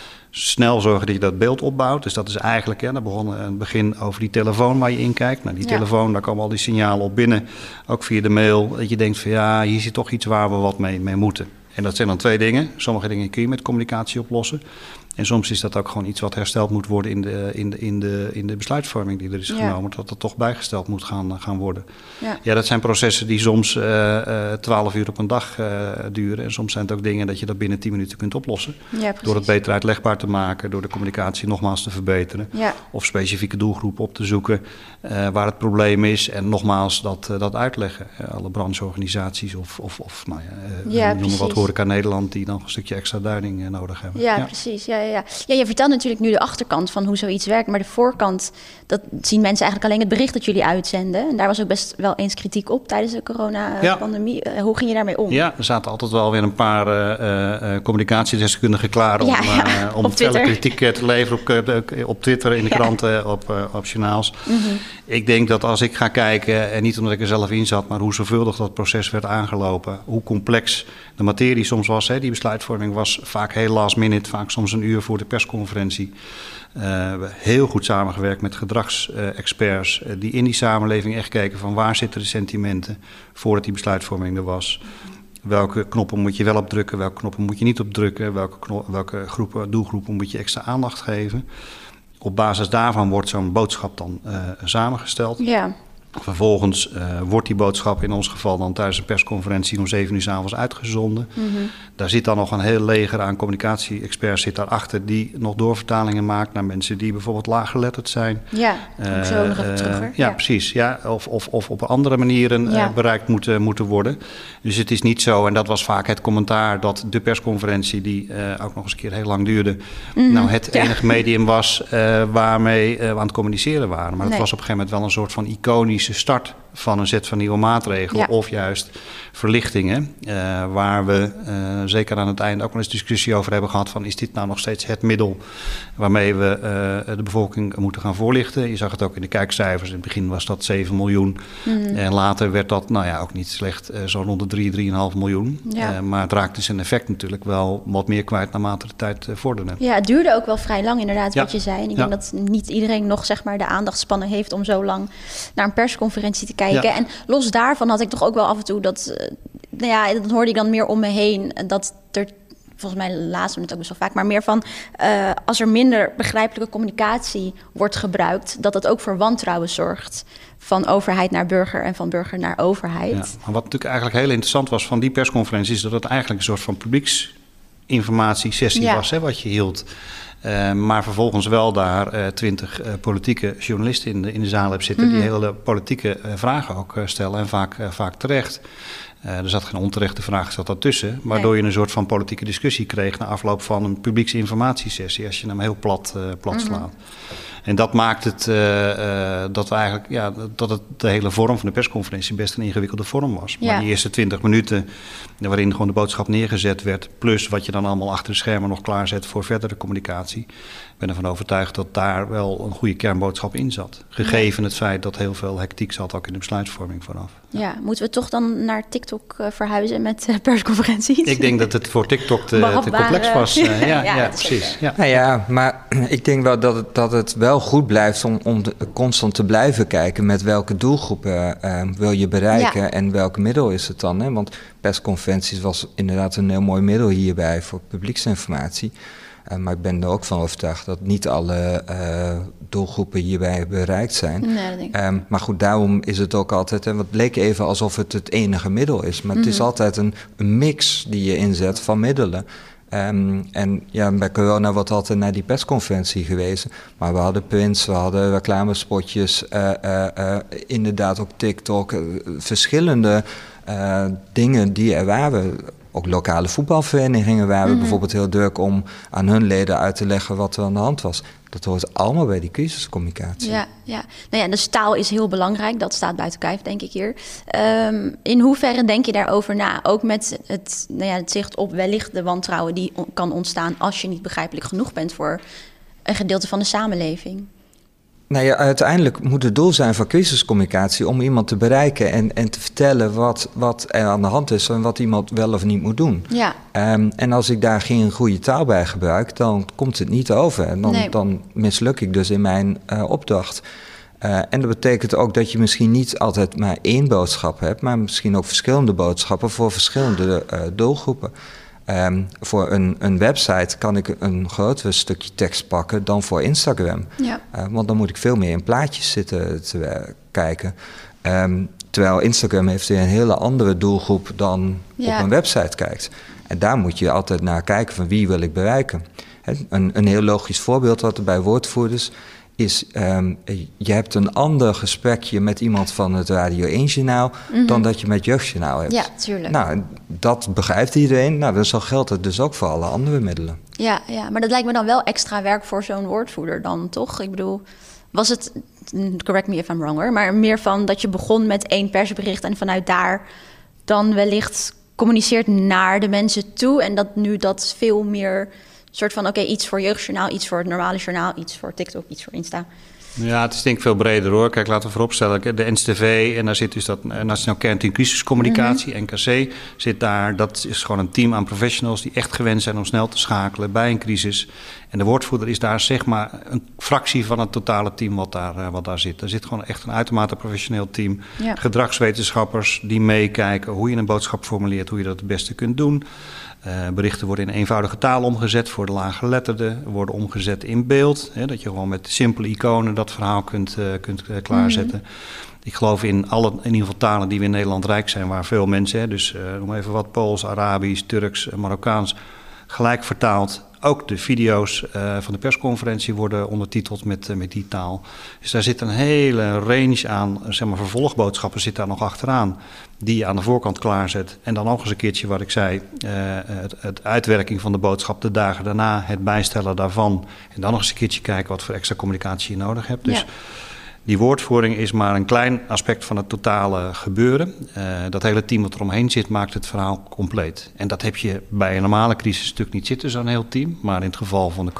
Snel zorgen dat je dat beeld opbouwt. Dus dat is eigenlijk, hè, daar begon aan het begin over die telefoon waar je in kijkt. Nou, die ja. telefoon, daar komen al die signalen op binnen. Ook via de mail. Dat je denkt van ja, hier zit toch iets waar we wat mee, mee moeten. En dat zijn dan twee dingen. Sommige dingen kun je met communicatie oplossen. En soms is dat ook gewoon iets wat hersteld moet worden in de, in de, in de, in de besluitvorming die er is ja. genomen. Dat dat toch bijgesteld moet gaan, gaan worden. Ja. ja, dat zijn processen die soms twaalf uh, uh, uur op een dag uh, duren. En soms zijn het ook dingen dat je dat binnen tien minuten kunt oplossen. Ja, door het beter uitlegbaar te maken, door de communicatie nogmaals te verbeteren. Ja. Of specifieke doelgroepen op te zoeken uh, waar het probleem is. En nogmaals dat, uh, dat uitleggen. Uh, alle brancheorganisaties of, of, of nou ja, uh, ja, noem maar wat Horeca Nederland die dan een stukje extra duiding uh, nodig hebben. Ja, ja. precies. Ja, ja, ja, je vertelt natuurlijk nu de achterkant van hoe zoiets werkt. Maar de voorkant, dat zien mensen eigenlijk alleen het bericht dat jullie uitzenden. En daar was ook best wel eens kritiek op tijdens de coronapandemie. Ja. Uh, hoe ging je daarmee om? Ja, er zaten altijd wel weer een paar uh, uh, communicatiedeskundigen klaar om, ja, ja. Uh, om felle kritiek te leveren op, uh, op Twitter, in de ja. kranten, op, uh, op journaals. Mm-hmm. Ik denk dat als ik ga kijken, en niet omdat ik er zelf in zat, maar hoe zorgvuldig dat proces werd aangelopen, hoe complex de materie soms was. Hè. Die besluitvorming was vaak heel last minute, vaak soms een uur voor de persconferentie. Uh, we hebben heel goed samengewerkt met gedragsexperts uh, die in die samenleving echt keken van waar zitten de sentimenten voordat die besluitvorming er was. Welke knoppen moet je wel opdrukken, welke knoppen moet je niet opdrukken, welke, knop, welke groepen, doelgroepen moet je extra aandacht geven. Op basis daarvan wordt zo'n boodschap dan uh, samengesteld. Ja. Vervolgens uh, wordt die boodschap in ons geval dan tijdens een persconferentie om zeven uur 's avonds uitgezonden. Mm-hmm. Daar zit dan nog een heel leger aan communicatie-experts zit daarachter die nog doorvertalingen maakt naar mensen die bijvoorbeeld laaggeletterd zijn. Ja, uh, zo nog even terug. Ja, ja, precies. Ja, of, of, of op andere manieren ja. uh, bereikt moeten, moeten worden. Dus het is niet zo, en dat was vaak het commentaar, dat de persconferentie, die uh, ook nog eens een keer heel lang duurde, mm-hmm. nou het ja. enige medium was uh, waarmee uh, we aan het communiceren waren. Maar het nee. was op een gegeven moment wel een soort van iconisch start van een set van nieuwe maatregelen. Ja. Of juist verlichtingen. Uh, waar we uh, zeker aan het einde ook wel eens discussie over hebben gehad van is dit nou nog steeds het middel waarmee we uh, de bevolking moeten gaan voorlichten. Je zag het ook in de kijkcijfers. In het begin was dat zeven miljoen. Mm-hmm. En later werd dat nou ja ook niet slecht uh, zo rond de drie, drie komma vijf miljoen. Ja. Uh, maar het raakte zijn effect natuurlijk wel wat meer kwijt naarmate de tijd uh, vorderde. Ja, het duurde ook wel vrij lang inderdaad ja. wat je zei. En ik ja. denk dat niet iedereen nog zeg maar de aandachtspannen heeft om zo lang naar een persconferentie te kijken. Ja. En los daarvan had ik toch ook wel af en toe dat, uh, nou ja, dat hoorde ik dan meer om me heen, dat er, volgens mij laatst we het ook best wel vaak, maar meer van uh, als er minder begrijpelijke communicatie wordt gebruikt, dat dat ook voor wantrouwen zorgt. Van overheid naar burger en van burger naar overheid. Ja, maar wat natuurlijk eigenlijk heel interessant was van die persconferentie, is dat het eigenlijk een soort van publieksinformatiesessie ja. was, hè, wat je hield. Uh, maar vervolgens wel daar twintig uh, uh, politieke journalisten in de, in de zaal hebben zitten, mm-hmm. die hele politieke uh, vragen ook uh, stellen en vaak, uh, vaak terecht. Uh, er zat geen onterechte vraag zat daartussen, waardoor nee. je een soort van politieke discussie kreeg na afloop van een publieksinformatiesessie, als je hem heel plat, uh, plat mm-hmm. slaat. En dat maakt het uh, uh, dat we eigenlijk ja, dat het de hele vorm van de persconferentie best een ingewikkelde vorm was. Ja. Maar die eerste twintig minuten, waarin gewoon de boodschap neergezet werd, plus wat je dan allemaal achter de schermen nog klaarzet voor verdere communicatie. Ik ben ervan overtuigd dat daar wel een goede kernboodschap in zat. Gegeven het feit dat heel veel hectiek zat ook in de besluitvorming vooraf. Ja, ja, moeten we toch dan naar TikTok uh, verhuizen met uh, persconferenties? Ik denk dat het voor TikTok te, te complex was. Uh, ja, ja, ja precies. Ja. Nou ja, maar ik denk wel dat het, dat het wel wel goed blijft om, om de, constant te blijven kijken met welke doelgroepen uh, wil je bereiken ja. en welk middel is het dan. Hè? Want persconferenties was inderdaad een heel mooi middel hierbij voor publieksinformatie. Uh, maar ik ben er ook van overtuigd dat niet alle uh, doelgroepen hierbij bereikt zijn. Nee, dat denk ik. Um, maar goed, daarom is het ook altijd, en het leek even alsof het het enige middel is. Maar mm-hmm. het is altijd een, een mix die je inzet van middelen. Um, en ja, bij corona wordt altijd naar die persconferentie gewezen. Maar we hadden prints, we hadden reclamespotjes, uh, uh, uh, inderdaad ook TikTok, uh, verschillende uh, dingen die er waren. Ook lokale voetbalverenigingen waren mm-hmm. bijvoorbeeld heel druk om aan hun leden uit te leggen wat er aan de hand was. Dat hoort allemaal bij die crisiscommunicatie. Ja, ja. Nou ja, dus taal is heel belangrijk. Dat staat buiten kijf, denk ik hier. Um, in hoeverre denk je daarover na? Ook met het, nou ja, het zicht op wellicht de wantrouwen die on- kan ontstaan als je niet begrijpelijk genoeg bent voor een gedeelte van de samenleving. Nou ja, uiteindelijk moet het doel zijn van crisiscommunicatie om iemand te bereiken en, en te vertellen wat, wat er aan de hand is en wat iemand wel of niet moet doen. Ja. Um, en als ik daar geen goede taal bij gebruik, dan komt het niet over. En dan, nee. dan misluk ik dus in mijn uh, opdracht. Uh, en dat betekent ook dat je misschien niet altijd maar één boodschap hebt, maar misschien ook verschillende boodschappen voor verschillende uh, doelgroepen. Um, voor een, een website kan ik een groter stukje tekst pakken dan voor Instagram. Ja. Uh, want dan moet ik veel meer in plaatjes zitten te uh, kijken. Um, terwijl Instagram heeft weer een hele andere doelgroep dan ja. op een website kijkt. En daar moet je altijd naar kijken van wie wil ik bereiken. He, een, een heel logisch voorbeeld wat er bij woordvoerders is, um, je hebt een ander gesprekje met iemand van het Radio één-journaal mm-hmm. dan dat je met Jeugdjournaal hebt. Ja, tuurlijk. Nou, dat begrijpt iedereen. Nou, dan zo geldt het dus ook voor alle andere middelen. Ja, ja, maar dat lijkt me dan wel extra werk voor zo'n woordvoerder dan, toch? Ik bedoel, was het, correct me if I'm wrong hoor, maar meer van dat je begon met één persbericht en vanuit daar dan wellicht communiceert naar de mensen toe en dat nu dat veel meer soort van, oké, okay, iets voor Jeugdjournaal, iets voor het normale journaal, iets voor TikTok, iets voor Insta. Ja, het is denk ik veel breder hoor. Kijk, laten we vooropstellen, de N C T V en daar zit dus dat Nationaal Kernteam Crisiscommunicatie, mm-hmm. N K C, zit daar. Dat is gewoon een team aan professionals die echt gewend zijn om snel te schakelen bij een crisis. En de woordvoerder is daar zeg maar een fractie van het totale team wat daar, uh, wat daar zit. Er zit gewoon echt een uitermate professioneel team. Ja. Gedragswetenschappers die meekijken hoe je een boodschap formuleert, hoe je dat het beste kunt doen. Uh, berichten worden in eenvoudige taal omgezet voor de laaggeletterden, worden omgezet in beeld. Hè, dat je gewoon met simpele iconen dat verhaal kunt, uh, kunt uh, klaarzetten. Mm-hmm. Ik geloof in alle, in ieder geval talen die we in Nederland rijk zijn, waar veel mensen, hè, dus uh, noem even wat, Pools, Arabisch, Turks, Marokkaans, gelijk vertaald. Ook de video's uh, van de persconferentie worden ondertiteld met, uh, met die taal. Dus daar zit een hele range aan, zeg maar, vervolgboodschappen zit daar nog achteraan, die je aan de voorkant klaarzet. En dan nog eens een keertje wat ik zei, uh, het, het uitwerking van de boodschap de dagen daarna, het bijstellen daarvan. En dan nog eens een keertje kijken wat voor extra communicatie je nodig hebt. Dus ja. Die woordvoering is maar een klein aspect van het totale gebeuren. Uh, dat hele team wat eromheen zit maakt het verhaal compleet. En dat heb je bij een normale crisis natuurlijk niet zitten, zo'n heel team. Maar in het geval van de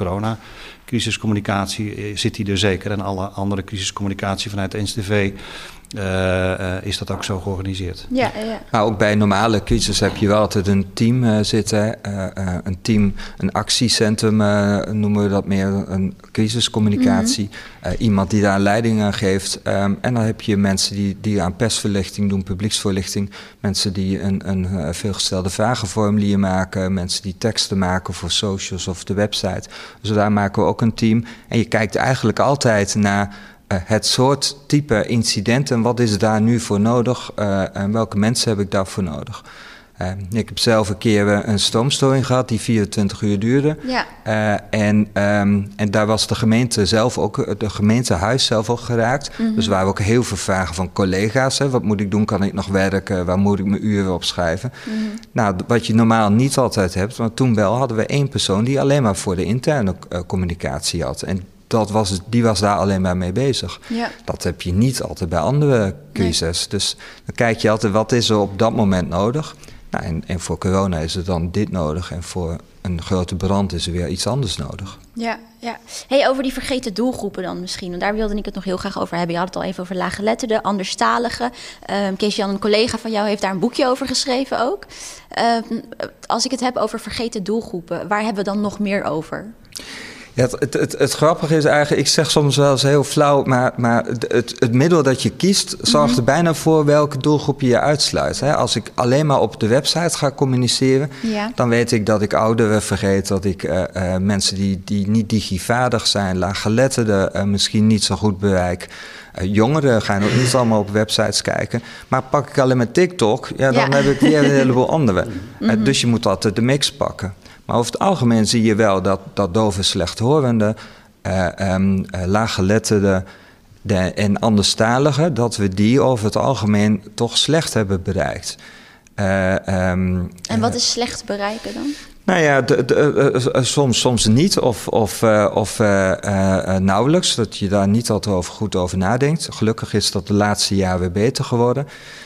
corona-crisiscommunicatie zit die er zeker. En alle andere crisiscommunicatie vanuit de N C T V Uh, uh, is dat ook zo georganiseerd. Ja, ja. Maar ook bij een normale crisis heb je wel altijd een team uh, zitten. Uh, uh, een team, een actiecentrum uh, noemen we dat meer, een crisiscommunicatie. Mm-hmm. Uh, iemand die daar leiding aan geeft. Um, en dan heb je mensen die, die aan persverlichting doen, publieksvoorlichting. Mensen die een, een uh, veelgestelde vragenformulier maken. Mensen die teksten maken voor socials of de website. Dus daar maken we ook een team. En je kijkt eigenlijk altijd naar Uh, het soort type incident en wat is daar nu voor nodig uh, en welke mensen heb ik daarvoor nodig. Uh, ik heb zelf een keer uh, een stroomstoring gehad die vierentwintig uur duurde. Ja. Uh, en, um, en daar was de gemeente zelf ook, de gemeentehuis zelf ook geraakt. Mm-hmm. Dus er waren ook heel veel vragen van collega's. Hè, wat moet ik doen? Kan ik nog werken? Waar moet ik mijn uren op schrijven? Mm-hmm. Nou, wat je normaal niet altijd hebt, maar toen wel hadden we één persoon die alleen maar voor de interne uh, communicatie had. En Dat was, die was daar alleen maar mee bezig. Ja. Dat heb je niet altijd bij andere crises. Nee. Dus dan kijk je altijd, wat is er op dat moment nodig? Nou, en, en voor corona is er dan dit nodig. En voor een grote brand is er weer iets anders nodig. Ja, ja. Hey, over die vergeten doelgroepen dan misschien. Want daar wilde ik het nog heel graag over hebben. Je had het al even over laaggeletterden, anderstaligen. Um, Kees-Jan, een collega van jou, heeft daar een boekje over geschreven ook. Um, als ik het heb over vergeten doelgroepen, waar hebben we dan nog meer over? Ja, het, het, het, het grappige is eigenlijk, ik zeg soms wel eens heel flauw, maar, maar het, het middel dat je kiest zorgt er bijna voor welke doelgroep je je uitsluit. Hè? Als ik alleen maar op de website ga communiceren, ja. dan weet ik dat ik ouderen vergeet, dat ik uh, uh, mensen die, die niet digivaardig zijn, laaggeletterden uh, misschien niet zo goed bereik. Uh, jongeren gaan ook niet allemaal op websites kijken. Maar pak ik alleen maar TikTok, ja, dan ja. heb ik weer een heleboel andere. Mm-hmm. Uh, dus je moet altijd de mix pakken. Maar over het algemeen zie je wel dat, dat dove, slechthorenden, uh, um, uh, laaggeletterden en anderstaligen, dat we die over het algemeen toch slecht hebben bereikt. Uh, um, en wat is slecht bereiken dan? Nou ja, de, de, uh, soms, soms niet of, of, uh, of uh, uh, nauwelijks, dat je daar niet altijd over, goed over nadenkt. Gelukkig is dat de laatste jaren weer beter geworden.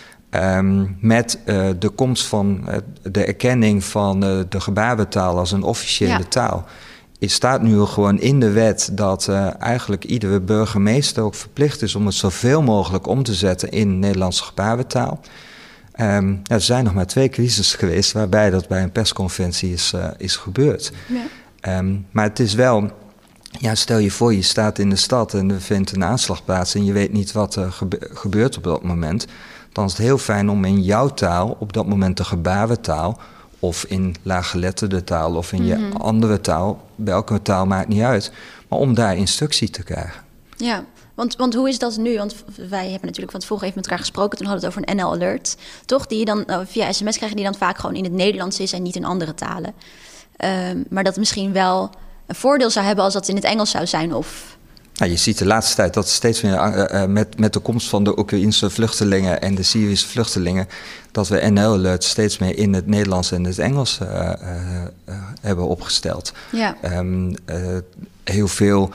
Um, met uh, de komst van uh, de erkenning van uh, de gebarentaal als een officiële ja. taal, is staat nu gewoon in de wet dat uh, eigenlijk iedere burgemeester ook verplicht is om het zoveel mogelijk om te zetten in Nederlandse gebarentaal. Um, er zijn nog maar twee crises geweest waarbij dat bij een persconferentie is, uh, is gebeurd. Ja. Um, maar het is wel, ja, stel je voor je staat in de stad en er vindt een aanslag plaats en je weet niet wat er gebe- gebeurt op dat moment. Dan is het heel fijn om in jouw taal, op dat moment de gebarentaal, of in laaggeletterde taal of in mm-hmm. je andere taal, welke taal maakt niet uit, maar om daar instructie te krijgen. Ja, want, want hoe is dat nu? Want wij hebben natuurlijk van tevoren even met elkaar gesproken, toen hadden we het over een N L-alert, toch? Die je dan uh, via sms krijgt, die dan vaak gewoon in het Nederlands is en niet in andere talen. Um, maar dat misschien wel een voordeel zou hebben als dat in het Engels zou zijn of... Nou, je ziet de laatste tijd dat steeds meer uh, uh, met, met de komst van de Oekraïnse vluchtelingen en de Syrische vluchtelingen, dat we N L-alert steeds meer in het Nederlands en het Engels uh, uh, uh, hebben opgesteld. Ja. Um, uh, heel veel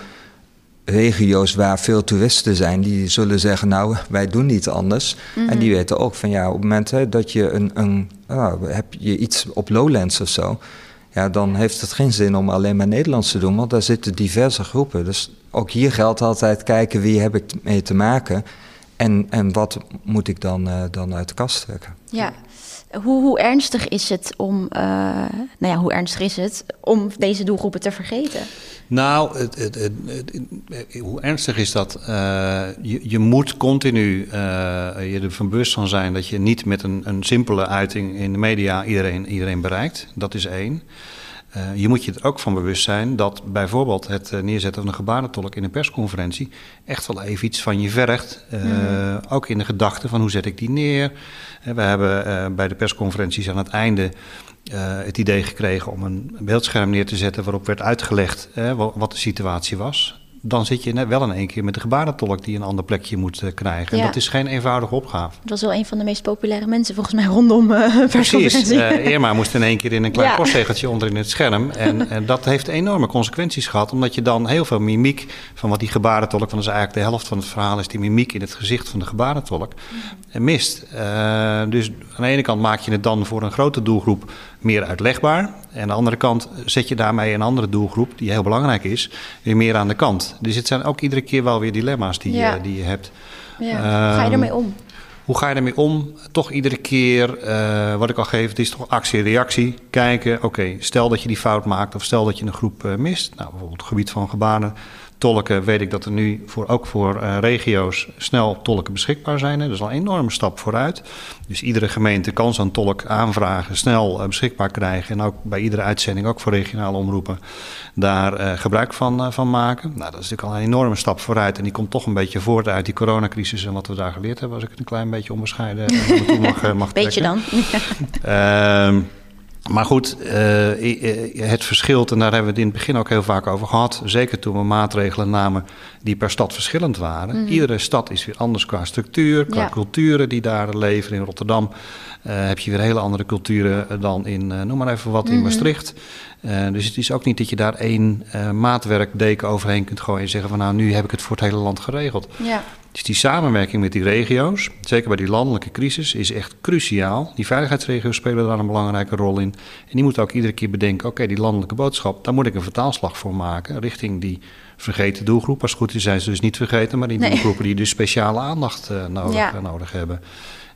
regio's waar veel toeristen zijn, die zullen zeggen, nou, wij doen niet anders. Mm-hmm. En die weten ook van, ja, op het moment hè, dat je een, een uh, heb je iets op Lowlands of zo, ja, dan heeft het geen zin om alleen maar Nederlands te doen, want daar zitten diverse groepen. Dus ook hier geldt altijd kijken wie heb ik mee te maken en, en wat moet ik dan, uh, dan uit de kast trekken. Ja, hoe, hoe ernstig is het om, uh, nou ja, hoe ernstig is het om deze doelgroepen te vergeten? Nou, het, het, het, het, hoe ernstig is dat? Uh, je, je moet continu uh, je ervan bewust van zijn dat je niet met een, een simpele uiting in de media iedereen, iedereen bereikt. Dat is één. Uh, je moet je er ook van bewust zijn dat bijvoorbeeld het uh, neerzetten van een gebarentolk in een persconferentie echt wel even iets van je vergt. Uh, mm. Ook in de gedachte van hoe zet ik die neer. Uh, we hebben uh, bij de persconferenties aan het einde Uh, het idee gekregen om een beeldscherm neer te zetten waarop werd uitgelegd uh, wat de situatie was. Dan zit je net wel in één keer met de gebarentolk die een ander plekje moet uh, krijgen. Ja. En dat is geen eenvoudige opgave. Het was wel een van de meest populaire mensen volgens mij rondom uh, Precies. Uh, Irma moest in één keer in een klein ja. postzegeltje onder in het scherm. En, en dat heeft enorme consequenties gehad. Omdat je dan heel veel mimiek van wat die gebarentolk, want dat is eigenlijk de helft van het verhaal, is die mimiek in het gezicht van de gebarentolk, mm. mist. Uh, dus aan de ene kant maak je het dan voor een grote doelgroep meer uitlegbaar. En aan de andere kant zet je daarmee een andere doelgroep, die heel belangrijk is, weer meer aan de kant. Dus het zijn ook iedere keer wel weer dilemma's die, ja. je, die je hebt. Ja. Uh, hoe ga je ermee om? Hoe ga je ermee om? Toch iedere keer, uh, wat ik al geef, het is toch actie en reactie. Kijken, oké, okay, stel dat je die fout maakt of stel dat je een groep uh, mist. Nou, bijvoorbeeld het gebied van gebaren. Tolken weet ik dat er nu voor, ook voor uh, regio's snel tolken beschikbaar zijn. Hè. Dat is al een enorme stap vooruit. Dus iedere gemeente kan zo'n tolk aanvragen, snel uh, beschikbaar krijgen. En ook bij iedere uitzending, ook voor regionale omroepen, daar uh, gebruik van, uh, van maken. Nou, dat is natuurlijk al een enorme stap vooruit. En die komt toch een beetje voort uit die coronacrisis en wat we daar geleerd hebben. Als ik het een klein beetje onbescheiden uh, mag, uh, mag beetje trekken. dan. uh, Maar goed, uh, het verschilt, en daar hebben we het in het begin ook heel vaak over gehad. Zeker toen we maatregelen namen die per stad verschillend waren. Mm-hmm. Iedere stad is weer anders qua structuur, qua ja. culturen die daar leven. In Rotterdam uh, heb je weer hele andere culturen dan in, uh, noem maar even wat, mm-hmm. in Maastricht. Uh, dus het is ook niet dat je daar één uh, maatwerkdeken overheen kunt gooien en zeggen van nou, nu heb ik het voor het hele land geregeld. Ja. Dus die samenwerking met die regio's, zeker bij die landelijke crisis, is echt cruciaal. Die veiligheidsregio's spelen daar een belangrijke rol in. En die moeten ook iedere keer bedenken, oké, okay, die landelijke boodschap, daar moet ik een vertaalslag voor maken richting die vergeten doelgroep. Als het goed is, zijn ze dus niet vergeten, maar die nee. doelgroepen die dus speciale aandacht uh, nodig, ja. uh, nodig hebben.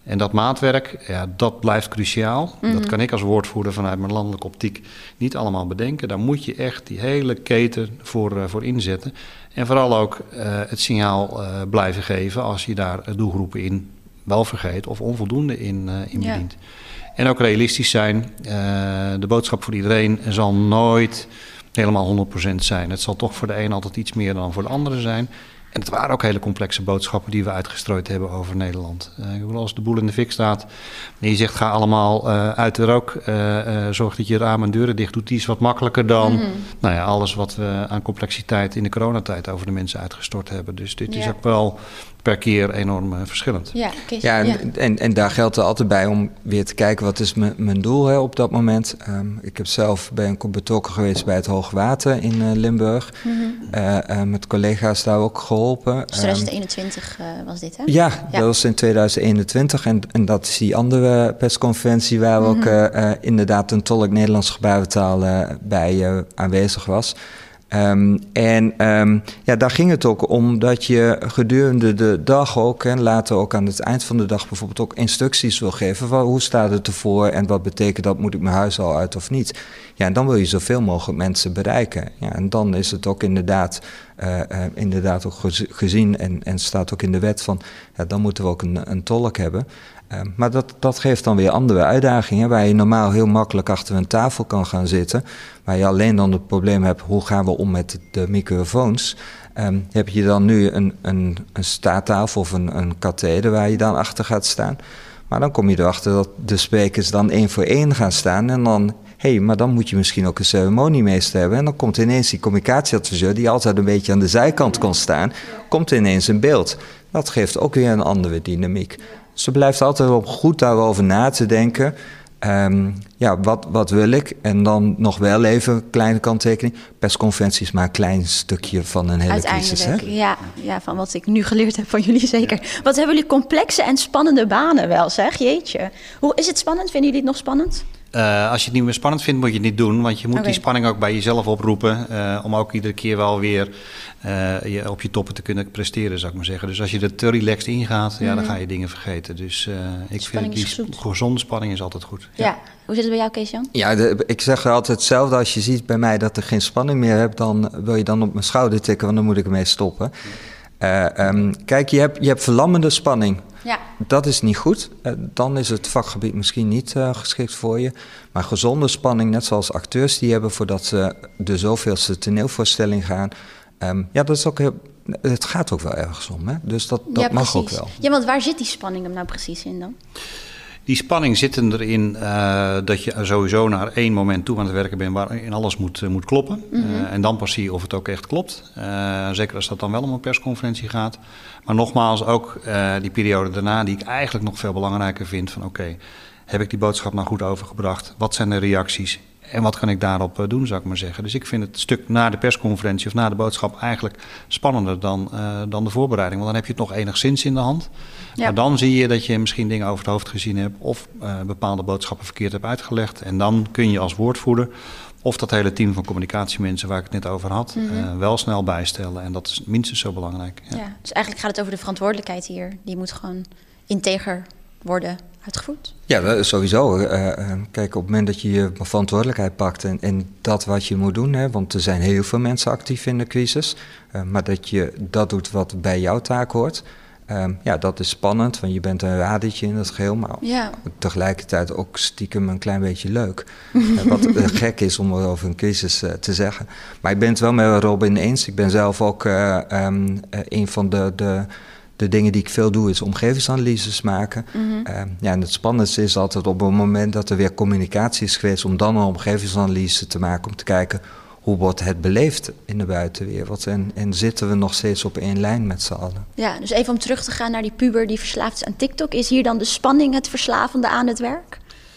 En dat maatwerk, ja, dat blijft cruciaal. Mm-hmm. Dat kan ik als woordvoerder vanuit mijn landelijke optiek niet allemaal bedenken. Daar moet je echt die hele keten voor, uh, voor inzetten. En vooral ook uh, het signaal uh, blijven geven als je daar doelgroepen in wel vergeet of onvoldoende in, uh, in bedient. Ja. En ook realistisch zijn. Uh, de boodschap voor iedereen zal nooit helemaal honderd procent zijn. Het zal toch voor de een altijd iets meer dan voor de andere zijn. En het waren ook hele complexe boodschappen die we uitgestrooid hebben over Nederland. Uh, als de boel in de fik staat en je zegt ga allemaal uh, uit de rook, uh, uh, zorg dat je ramen en deuren dicht doet, die is wat makkelijker dan mm-hmm. nou ja, alles wat we aan complexiteit in de coronatijd over de mensen uitgestort hebben. Dus dit ja. is ook wel per keer enorm uh, verschillend. Ja, Kees, ja, en, ja. En, en daar geldt er altijd bij om weer te kijken wat is m- mijn doel hè, op dat moment. Um, ik heb zelf ben ik betrokken geweest bij het Hoogwater in uh, Limburg. Mm-hmm. Uh, uh, met collega's daar ook geholpen. Dus twintig eenentwintig um, uh, was dit, hè? Ja, ja, dat was in twintig eenentwintig. En, en dat is die andere persconferentie waar mm-hmm. ook uh, uh, inderdaad een tolk Nederlands gebarentaal uh, bij uh, aanwezig was. Um, en um, ja, daar ging het ook om dat je gedurende de dag ook, en later ook aan het eind van de dag bijvoorbeeld ook instructies wil geven. Van hoe staat het ervoor en wat betekent dat, moet ik mijn huis al uit of niet? Ja, en dan wil je zoveel mogelijk mensen bereiken. Ja, en dan is het ook inderdaad, uh, uh, inderdaad ook gezien en, en staat ook in de wet van, ja, dan moeten we ook een, een tolk hebben. Uh, maar dat, dat geeft dan weer andere uitdagingen, waar je normaal heel makkelijk achter een tafel kan gaan zitten, waar je alleen dan het probleem hebt, hoe gaan we om met de microfoons? Um, heb je dan nu een, een, een staattafel of een, een katheder waar je dan achter gaat staan? Maar dan kom je erachter dat de sprekers dan één voor één gaan staan en dan, hé, hey, maar dan moet je misschien ook een ceremoniemeester hebben. En dan komt ineens die communicatieadviseur, die altijd een beetje aan de zijkant kon staan, komt ineens in beeld. Dat geeft ook weer een andere dynamiek. Dus er blijft altijd wel goed daarover na te denken. Um, ja, wat, wat wil ik? En dan nog wel even een kleine kanttekening. Persconferentie is maar een klein stukje van een hele crisis. Hè? Ja, ja, van wat ik nu geleerd heb van jullie zeker. Ja. Wat hebben jullie complexe en spannende banen wel, zeg? Jeetje. Hoe is het spannend? Vinden jullie het nog spannend? Uh, als je het niet meer spannend vindt, moet je het niet doen. Want je moet okay. die spanning ook bij jezelf oproepen. Uh, om ook iedere keer wel weer uh, je op je toppen te kunnen presteren, zou ik maar zeggen. Dus als je er te relaxed ingaat, mm. ja, dan ga je dingen vergeten. Dus uh, ik spanning vind die gezonde spanning is altijd goed. Ja. ja. Hoe zit het bij jou, Kees-Jan? Ja, de, ik zeg altijd hetzelfde. Als je ziet bij mij dat er geen spanning meer heb, dan wil je dan op mijn schouder tikken, want dan moet ik ermee stoppen. Uh, um, kijk, je hebt, je hebt verlammende spanning. Ja. Dat is niet goed. Uh, dan is het vakgebied misschien niet uh, geschikt voor je. Maar gezonde spanning, net zoals acteurs die hebben voordat ze de zoveelste toneelvoorstelling gaan. Um, ja, dat is ook heel, het gaat ook wel ergens om. Hè? Dus dat, dat ja, mag ook wel. Ja, want waar zit die spanning hem nou precies in dan? Die spanning zit erin uh, dat je sowieso naar één moment toe aan het werken bent waarin alles moet, uh, moet kloppen. Mm-hmm. Uh, en dan pas zie je of het ook echt klopt. Uh, zeker als dat dan wel om een persconferentie gaat. Maar nogmaals, ook uh, die periode daarna die ik eigenlijk nog veel belangrijker vind. Van oké, okay, heb ik die boodschap nou goed overgebracht? Wat zijn de reacties? En wat kan ik daarop uh, doen, zou ik maar zeggen. Dus ik vind het stuk na de persconferentie of na de boodschap eigenlijk spannender dan, uh, dan de voorbereiding. Want dan heb je het nog enigszins in de hand. Ja. Maar dan zie je dat je misschien dingen over het hoofd gezien hebt of uh, bepaalde boodschappen verkeerd hebt uitgelegd. En dan kun je als woordvoerder of dat hele team van communicatiemenseren waar ik het net over had, mm-hmm. uh, wel snel bijstellen. En dat is minstens zo belangrijk. Ja. Ja, dus eigenlijk gaat het over de verantwoordelijkheid hier. Die moet gewoon integer worden uitgevoerd. Ja, sowieso. Uh, uh, kijk, op het moment dat je je verantwoordelijkheid pakt en, en dat wat je moet doen, hè, want er zijn heel veel mensen actief in de crisis, uh, maar dat je dat doet wat bij jouw taak hoort. Um, ja, dat is spannend, want je bent een radertje in het geheel, maar ja. tegelijkertijd ook stiekem een klein beetje leuk. uh, wat uh, gek is om over een crisis uh, te zeggen. Maar ik ben het wel met Robin eens. Ik ben zelf ook uh, um, uh, een van de, de, de dingen die ik veel doe, is omgevingsanalyses maken. Mm-hmm. Uh, ja, en het spannendste is altijd op het moment dat er weer communicatie is geweest, om dan een omgevingsanalyse te maken, om te kijken hoe wordt het beleefd in de buitenwereld? En, en zitten we nog steeds op één lijn met z'n allen? Ja, dus even om terug te gaan naar die puber die verslaafd is aan TikTok. Is hier dan de spanning het verslavende aan het werk?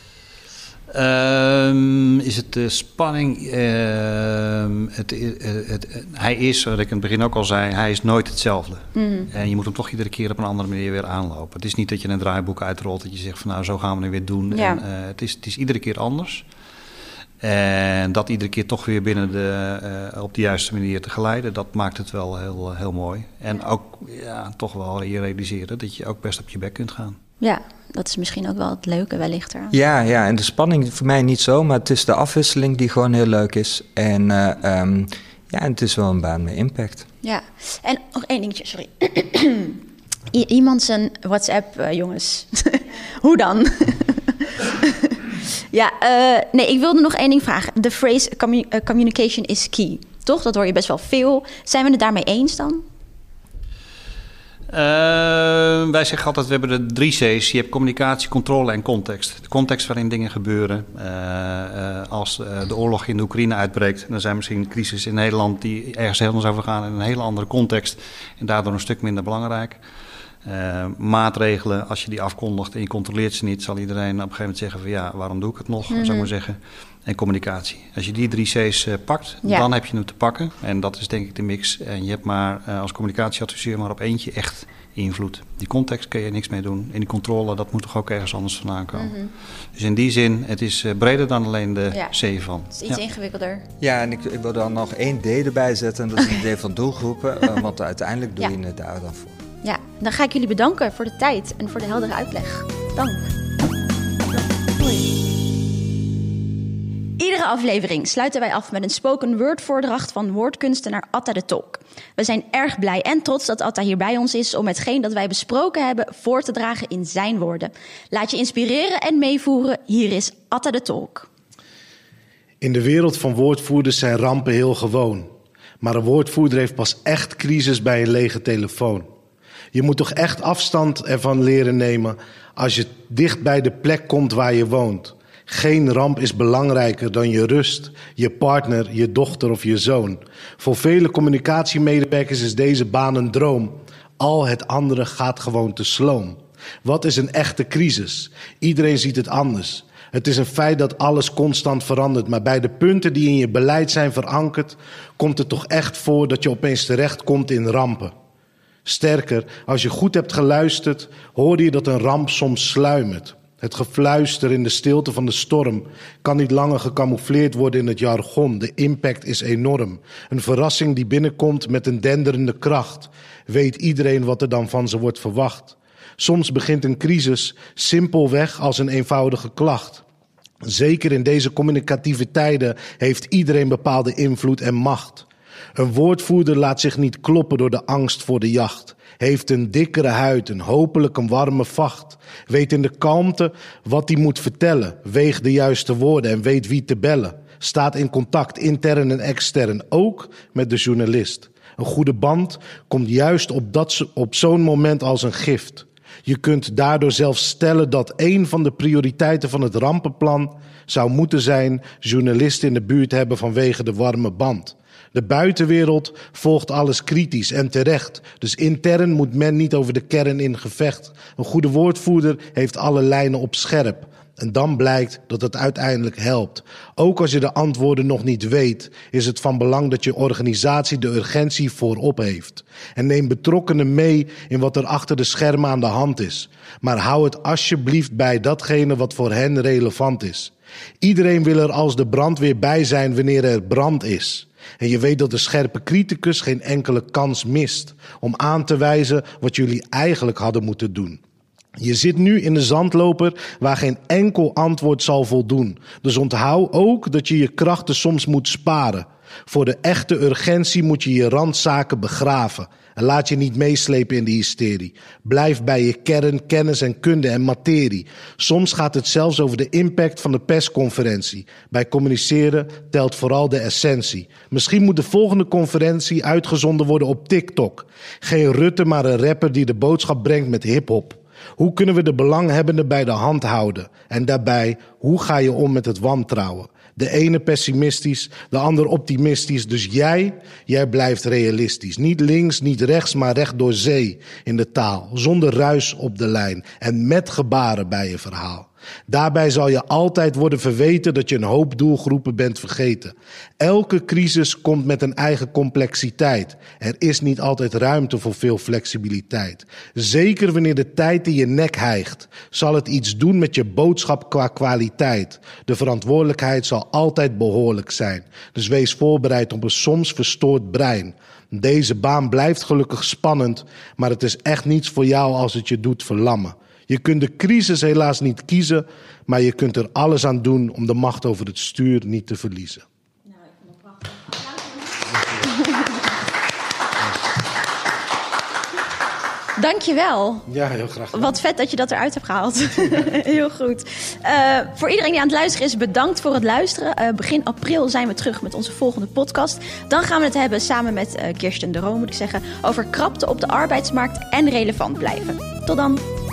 Um, is het de spanning? Uh, het, het, het, het, hij is, wat ik in het begin ook al zei, hij is nooit hetzelfde. Mm. En je moet hem toch iedere keer op een andere manier weer aanlopen. Het is niet dat je een draaiboek uitrolt, dat je zegt van nou zo gaan we het weer doen. Ja. En, uh, het, is, het is iedere keer anders. En dat iedere keer toch weer binnen de, uh, op de juiste manier te geleiden, dat maakt het wel heel, heel mooi. En ook ja, toch wel je realiseren dat je ook best op je bek kunt gaan. Ja, dat is misschien ook wel het leuke wellicht eraan. Ja, ja, en de spanning voor mij niet zo, maar het is de afwisseling die gewoon heel leuk is. En uh, um, ja, en het is wel een baan met impact. Ja, en nog één dingetje, sorry. I- iemand zijn WhatsApp, uh, jongens. Hoe dan? ja, uh, nee, ik wilde nog één ding vragen. De phrase commu- uh, communication is key, toch? Dat hoor je best wel veel. Zijn we het daarmee eens dan? Uh, wij zeggen altijd, we hebben de drie C's. Je hebt communicatie, controle en context. De context waarin dingen gebeuren. Uh, uh, als uh, de oorlog in de Oekraïne uitbreekt, dan zijn misschien crisis in Nederland die ergens heel anders over gaan in een hele andere context en daardoor een stuk minder belangrijk. Uh, maatregelen, als je die afkondigt en je controleert ze niet, zal iedereen op een gegeven moment zeggen van ja, waarom doe ik het nog, mm-hmm. zou ik maar zeggen. En communicatie. Als je die drie C's uh, pakt, ja. dan heb je het te pakken. En dat is denk ik de mix. En je hebt maar uh, als communicatieadviseur maar op eentje echt invloed. Die context kun je niks mee doen. En die controle, dat moet toch ook ergens anders vandaan komen. Mm-hmm. Dus in die zin, het is uh, breder dan alleen de ja. C van. Het is iets ja. ingewikkelder. Ja, en ik, ik wil dan nog één D erbij zetten. En dat is een D van doelgroepen. uh, want uiteindelijk doe ja. je het daar dan voor. Ja, dan ga ik jullie bedanken voor de tijd en voor de heldere uitleg. Dank. Hoi. Iedere aflevering sluiten wij af met een spoken word voordracht van woordkunstenaar Atta de Tolk. We zijn erg blij en trots dat Atta hier bij ons is om hetgeen dat wij besproken hebben voor te dragen in zijn woorden. Laat je inspireren en meevoeren. Hier is Atta de Tolk. In de wereld van woordvoerders zijn rampen heel gewoon. Maar een woordvoerder heeft pas echt crisis bij een lege telefoon. Je moet toch echt afstand ervan leren nemen als je dicht bij de plek komt waar je woont. Geen ramp is belangrijker dan je rust, je partner, je dochter of je zoon. Voor vele communicatiemedewerkers is deze baan een droom. Al het andere gaat gewoon te sloom. Wat is een echte crisis? Iedereen ziet het anders. Het is een feit dat alles constant verandert, maar bij de punten die in je beleid zijn verankerd, komt het toch echt voor dat je opeens terechtkomt in rampen. Sterker, als je goed hebt geluisterd, hoorde je dat een ramp soms sluimert. Het gefluister in de stilte van de storm kan niet langer gecamoufleerd worden in het jargon. De impact is enorm. Een verrassing die binnenkomt met een denderende kracht. Weet iedereen wat er dan van ze wordt verwacht. Soms begint een crisis simpelweg als een eenvoudige klacht. Zeker in deze communicatieve tijden heeft iedereen bepaalde invloed en macht. Een woordvoerder laat zich niet kloppen door de angst voor de jacht. Heeft een dikkere huid en hopelijk een warme vacht. Weet in de kalmte wat hij moet vertellen. Weegt de juiste woorden en weet wie te bellen. Staat in contact, intern en extern, ook met de journalist. Een goede band komt juist op, dat, op zo'n moment als een gift. Je kunt daardoor zelfs stellen dat een van de prioriteiten van het rampenplan zou moeten zijn journalisten in de buurt hebben vanwege de warme band. De buitenwereld volgt alles kritisch en terecht. Dus intern moet men niet over de kern in gevecht. Een goede woordvoerder heeft alle lijnen op scherp. En dan blijkt dat het uiteindelijk helpt. Ook als je de antwoorden nog niet weet, is het van belang dat je organisatie de urgentie voorop heeft. En neem betrokkenen mee in wat er achter de schermen aan de hand is. Maar hou het alsjeblieft bij datgene wat voor hen relevant is. Iedereen wil er als de brandweer bij zijn wanneer er brand is. En je weet dat de scherpe criticus geen enkele kans mist om aan te wijzen wat jullie eigenlijk hadden moeten doen. Je zit nu in de zandloper waar geen enkel antwoord zal voldoen. Dus onthoud ook dat je je krachten soms moet sparen. Voor de echte urgentie moet je je randzaken begraven. En laat je niet meeslepen in de hysterie. Blijf bij je kern, kennis en kunde en materie. Soms gaat het zelfs over de impact van de persconferentie. Bij communiceren telt vooral de essentie. Misschien moet de volgende conferentie uitgezonden worden op TikTok. Geen Rutte, maar een rapper die de boodschap brengt met hiphop. Hoe kunnen we de belanghebbenden bij de hand houden? En daarbij, hoe ga je om met het wantrouwen? De ene pessimistisch, de ander optimistisch. Dus jij, jij blijft realistisch. Niet links, niet rechts, maar recht door zee in de taal. Zonder ruis op de lijn en met gebaren bij je verhaal. Daarbij zal je altijd worden verweten dat je een hoop doelgroepen bent vergeten. Elke crisis komt met een eigen complexiteit. Er is niet altijd ruimte voor veel flexibiliteit. Zeker wanneer de tijd in je nek hijgt, zal het iets doen met je boodschap qua kwaliteit. De verantwoordelijkheid zal altijd behoorlijk zijn. Dus wees voorbereid op een soms verstoord brein. Deze baan blijft gelukkig spannend, maar het is echt niets voor jou als het je doet verlammen. Je kunt de crisis helaas niet kiezen, maar je kunt er alles aan doen om de macht over het stuur niet te verliezen. Nou, ik vond het prachtig. Dankjewel. Ja, heel graag gedaan. Wat vet dat je dat eruit hebt gehaald. Heel goed. Uh, voor iedereen die aan het luisteren is, bedankt voor het luisteren. Uh, begin april zijn we terug met onze volgende podcast. Dan gaan we het hebben samen met uh, Kirsten de Roo, moet ik zeggen, over krapte op de arbeidsmarkt en relevant blijven. Tot dan.